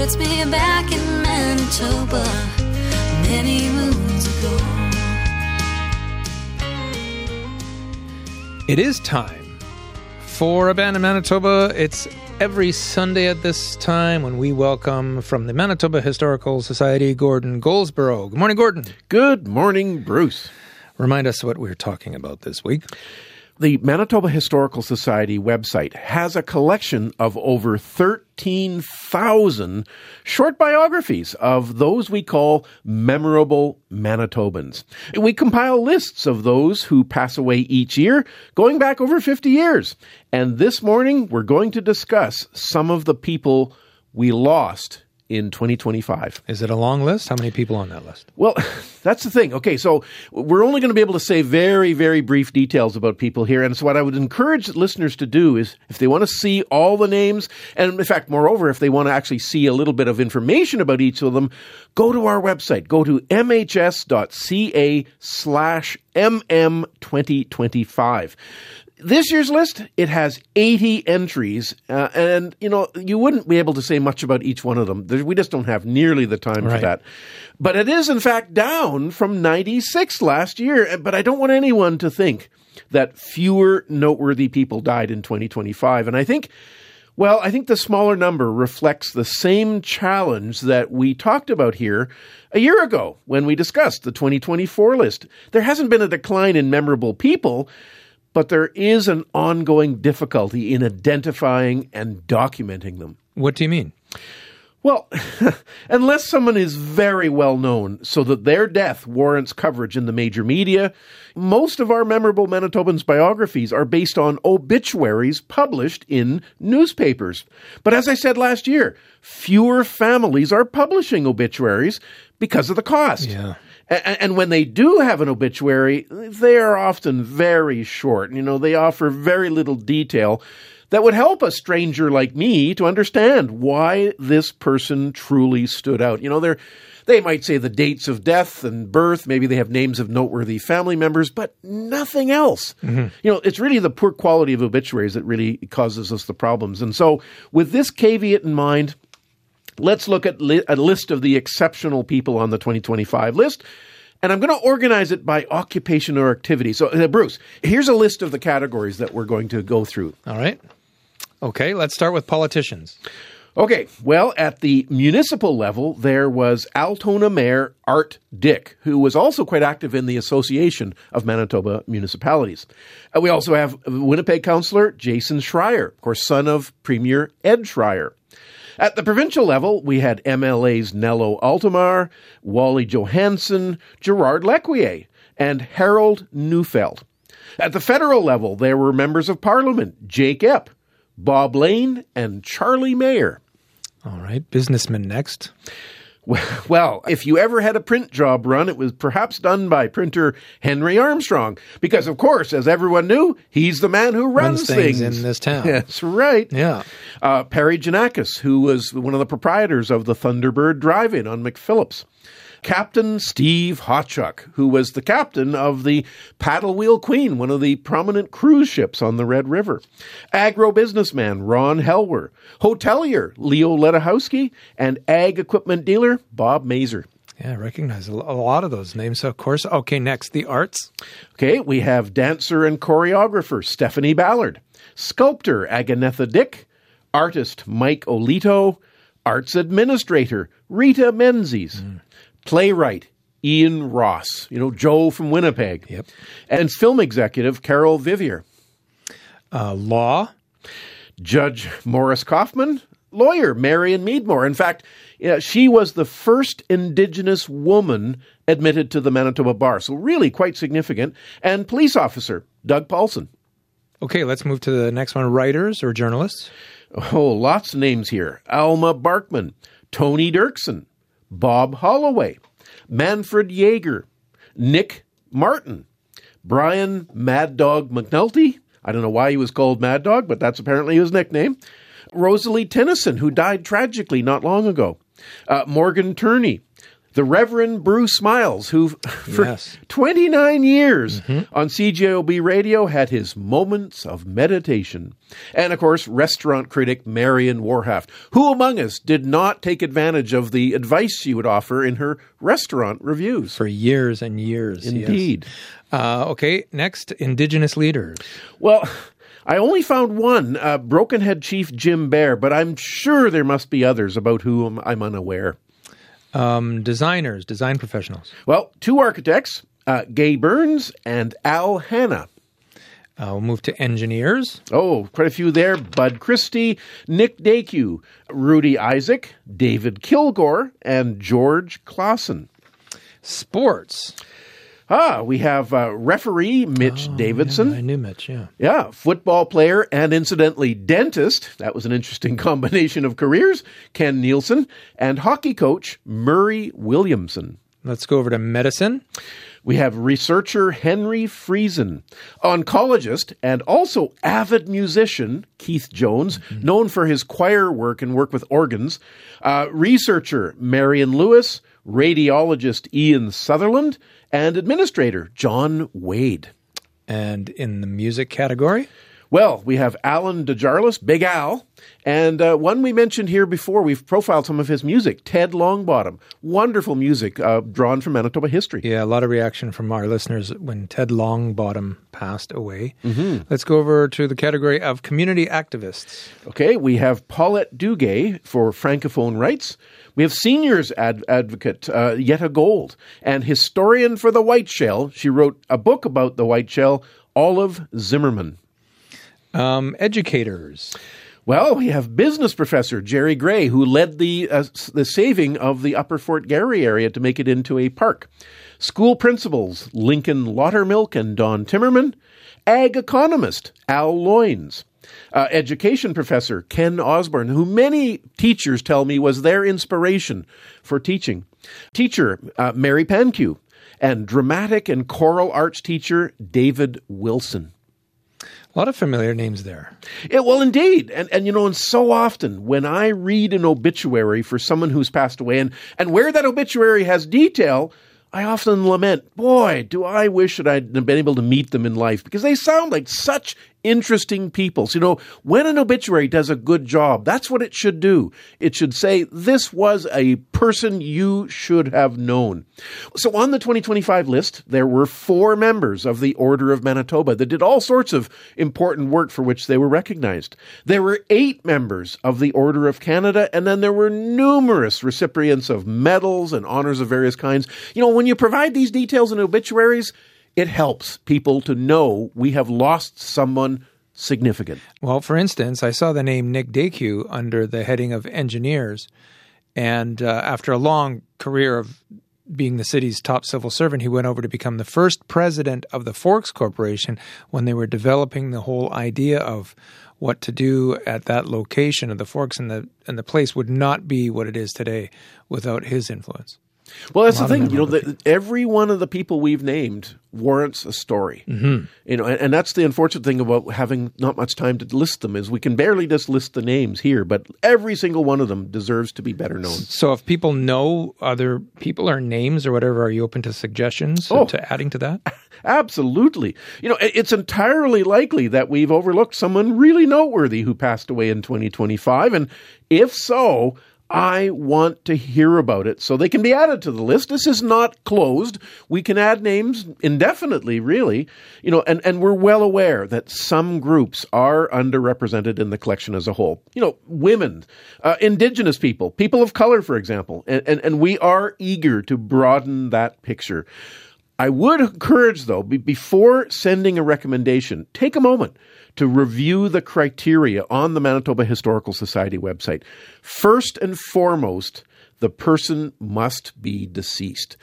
puts me back in Manitoba many moons ago. It is time for A Band in Manitoba. It's every Sunday at this time when we welcome from the Manitoba Historical Society, Gordon Goldsborough. Good morning, Gordon. Good morning, Bruce. Remind us what we're talking about this week. The Manitoba Historical Society website has a collection of over 13,000 short biographies of those we call memorable Manitobans. We compile lists of those who pass away each year, going back over 50 years. And this morning, we're going to discuss some of the people we lost in 2025. Is it a long list? How many people on that list? Well, that's the thing. Okay, so we're only going to be able to say very, very brief details about people here. And so what I would encourage listeners to do is, if they want to see all the names, and in fact, moreover, if they want to actually see a little bit of information about each of them, go to our website. Go to mhs.ca/mm2025. This year's list, it has 80 entries, and, you wouldn't be able to say much about each one of them. We just don't have nearly the time for that. But it is, in fact, down from 96 last year. But I don't want anyone to think that fewer noteworthy people died in 2025. And I think the smaller number reflects the same challenge that we talked about here a year ago when we discussed the 2024 list. There hasn't been a decline in memorable people, but there is an ongoing difficulty in identifying and documenting them. What do you mean? Well, unless someone is very well known so that their death warrants coverage in the major media, most of our memorable Manitobans' biographies are based on obituaries published in newspapers. But as I said last year, fewer families are publishing obituaries because of the cost. Yeah. And when they do have an obituary, they are often very short. They offer very little detail that would help a stranger like me to understand why this person truly stood out. They might say the dates of death and birth. Maybe they have names of noteworthy family members, but nothing else. Mm-hmm. It's really the poor quality of obituaries that really causes us the problems. And so with this caveat in mind, let's look at a list of the exceptional people on the 2025 list, and I'm going to organize it by occupation or activity. So, Bruce, here's a list of the categories that we're going to go through. All right. Okay, let's start with politicians. Okay, well, at the municipal level, there was Altona Mayor Art Dick, who was also quite active in the Association of Manitoba Municipalities. We also have Winnipeg Councillor Jason Schreier, of course, son of Premier Ed Schreier. At the provincial level, we had MLAs Nello Altomar, Wally Johansson, Gerard Lequier, and Harold Neufeld. At the federal level, there were members of Parliament Jake Epp, Bob Lane, and Charlie Mayer. All right, businessmen next. Well, if you ever had a print job run, it was perhaps done by printer Henry Armstrong. Because, of course, as everyone knew, he's the man who runs things in this town. That's right. Yeah. Perry Janakis, who was one of the proprietors of the Thunderbird Drive-In on McPhillips. Captain Steve Hotchuk, who was the captain of the Paddle Wheel Queen, one of the prominent cruise ships on the Red River. Agro-businessman Ron Helwer. Hotelier Leo Ledachowski. And ag equipment dealer Bob Mazer. Yeah, I recognize a lot of those names, of course. Okay, next, the arts. Okay, we have dancer and choreographer Stephanie Ballard. Sculptor Aganetha Dick. Artist Mike Olito. Arts administrator Rita Menzies. Playwright Ian Ross, Joe from Winnipeg. Yep. And film executive Carol Vivier. Law. Judge Morris Kaufman. Lawyer Marion Meadmore. In fact, she was the first Indigenous woman admitted to the Manitoba Bar, so really quite significant. And police officer Doug Paulson. Okay, let's move to the next one. Writers or journalists? Oh, lots of names here. Alma Barkman, Tony Dirksen, Bob Holloway, Manfred Yeager, Nick Martin, Brian Mad Dog McNulty. I don't know why he was called Mad Dog, but that's apparently his nickname. Rosalie Tennyson, who died tragically not long ago. Morgan Turney, The Reverend Bruce Miles, who for Yes. 29 years on CJOB Radio had his moments of meditation. And, of course, restaurant critic Marion Warhaft. Who among us did not take advantage of the advice she would offer in her restaurant reviews? For years and years. Indeed. Yes. Okay, next, Indigenous leaders. Well, I only found one, Broken Head Chief Jim Bear, but I'm sure there must be others about whom I'm unaware. Designers, design professionals. Well, two architects, Gay Burns and Al Hanna. We'll move to engineers. Oh, quite a few there. Bud Christie, Nick Dakew, Rudy Isaac, David Kilgore, and George Clausen. Sports. We have referee Mitch Davidson. Yeah, I knew Mitch, yeah. Yeah, football player and incidentally dentist. That was an interesting combination of careers. Ken Nielsen and hockey coach Murray Williamson. Let's go over to medicine. We have researcher Henry Friesen, oncologist and also avid musician Keith Jones, known for his choir work and work with organs, researcher Marion Lewis, radiologist Ian Sutherland, and administrator John Wade. And in the music category? Well, we have Alan DeJarlis, Big Al, and one we mentioned here before. We've profiled some of his music, Ted Longbottom. Wonderful music drawn from Manitoba history. Yeah, a lot of reaction from our listeners when Ted Longbottom passed away. Let's go over to the category of community activists. Okay, we have Paulette Duguay for Francophone rights. We have seniors advocate Yetta Gold and historian for the white shell. She wrote a book about the white shell, Olive Zimmerman. Educators. Well, we have business professor Jerry Gray, who led the saving of the Upper Fort Garry area to make it into a park. School principals Lincoln Lautermilk and Don Timmerman. Ag economist Al Loynes. Education professor Ken Osborne, who many teachers tell me was their inspiration for teaching. Teacher Mary Pankew. And dramatic and choral arts teacher David Wilson. A lot of familiar names there. Yeah, well, indeed. And so often when I read an obituary for someone who's passed away and where that obituary has detail, I often lament, boy, do I wish that I'd been able to meet them in life because they sound like such interesting people. So, when an obituary does a good job, that's what it should do. It should say, this was a person you should have known. So on the 2025 list, there were 4 members of the Order of Manitoba that did all sorts of important work for which they were recognized. There were 8 members of the Order of Canada, and then there were numerous recipients of medals and honors of various kinds. When you provide these details in obituaries, it helps people to know we have lost someone significant. Well, for instance, I saw the name Nick Dakew under the heading of engineers. And after a long career of being the city's top civil servant, he went over to become the first president of the Forks Corporation when they were developing the whole idea of what to do at that location of the Forks. And the place would not be what it is today without his influence. Well, that's the thing. Every one of the people we've named warrants a story. And that's the unfortunate thing about having not much time to list them is we can barely just list the names here, but every single one of them deserves to be better known. So if people know other people or names or whatever, are you open to suggestions to adding to that? Absolutely. It's entirely likely that we've overlooked someone really noteworthy who passed away in 2025. And if so, I want to hear about it so they can be added to the list. This is not closed. We can add names indefinitely, really. And we're well aware that some groups are underrepresented in the collection as a whole. Women, Indigenous people, people of color, for example. And we are eager to broaden that picture. I would encourage, though, before sending a recommendation, take a moment to review the criteria on the Manitoba Historical Society website. First and foremost, the person must be deceased.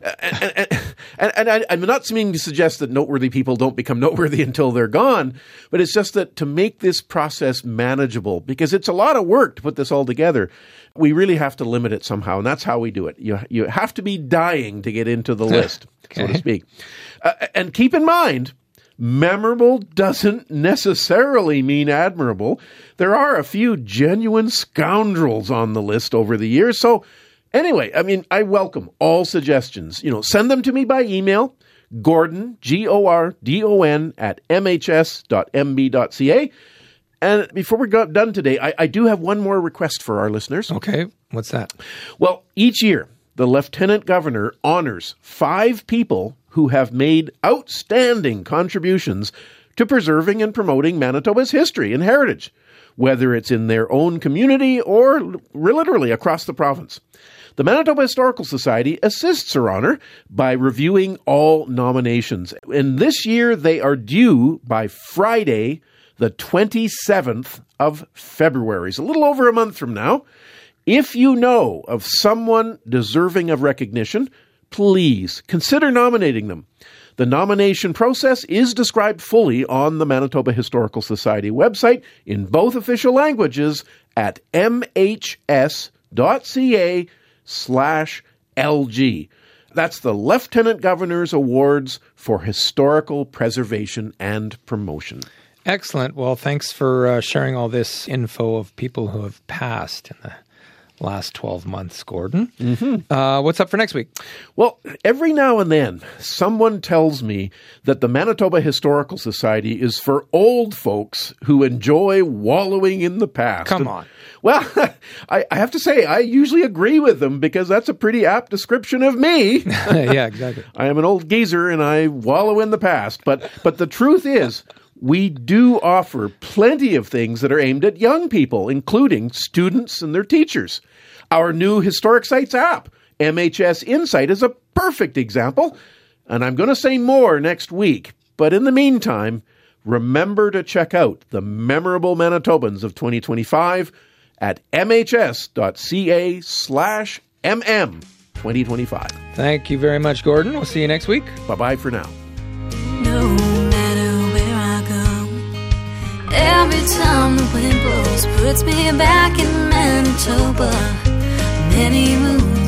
And I'm not meaning to suggest that noteworthy people don't become noteworthy until they're gone, but it's just that to make this process manageable, because it's a lot of work to put this all together, we really have to limit it somehow, and that's how we do it. You have to be dying to get into the list, so to speak. And keep in mind, memorable doesn't necessarily mean admirable. There are a few genuine scoundrels on the list over the years, so Anyway, I welcome all suggestions. Send them to me by email, Gordon, Gordon, at mhs.mb.ca. And before we're done today, I do have one more request for our listeners. Okay, what's that? Well, each year, the Lieutenant Governor honors 5 people who have made outstanding contributions to preserving and promoting Manitoba's history and heritage, whether it's in their own community or literally across the province. The Manitoba Historical Society assists Her Honor by reviewing all nominations. And this year, they are due by Friday, the 27th of February. It's a little over a month from now. If you know of someone deserving of recognition, please consider nominating them. The nomination process is described fully on the Manitoba Historical Society website in both official languages at mhs.ca/LG. That's the Lieutenant Governor's Awards for Historical Preservation and Promotion. Excellent. Well, thanks for sharing all this info of people who have passed in the last 12 months, Gordon. Mm-hmm. What's up for next week? Well, every now and then, someone tells me that the Manitoba Historical Society is for old folks who enjoy wallowing in the past. Come on. Well, I have to say, I usually agree with them because that's a pretty apt description of me. Yeah, exactly. I am an old geezer and I wallow in the past. But the truth is, we do offer plenty of things that are aimed at young people, including students and their teachers. Our new Historic Sites app, MHS Insight, is a perfect example, and I'm going to say more next week. But in the meantime, remember to check out the memorable Manitobans of 2025 at mhs.ca/mm2025. Thank you very much, Gordon. We'll see you next week. Bye-bye for now. No matter where I go, every time the wind blows puts me back in Manitoba. Many moons